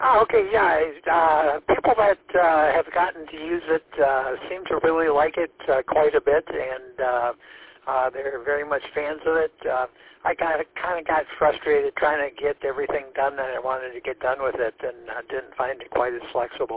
Oh, okay, yeah. People that have gotten to use it seem to really like it quite a bit, and they're very much fans of it. I kind of got frustrated trying to get everything done that I wanted to get done with it, and didn't find it quite as flexible.